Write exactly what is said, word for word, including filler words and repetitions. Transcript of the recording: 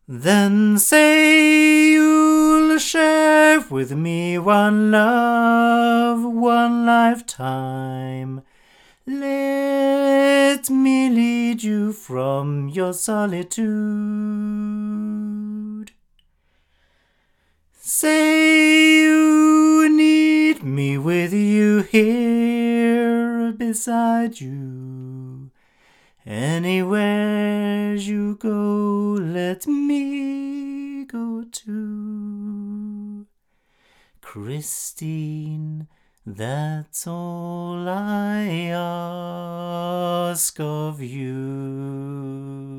Then say you'll share with me one love, one lifetime. Let me lead you from your solitude. Say you need me with you here beside you. Anywhere you go, let me go too. Christine, that's all I ask of you.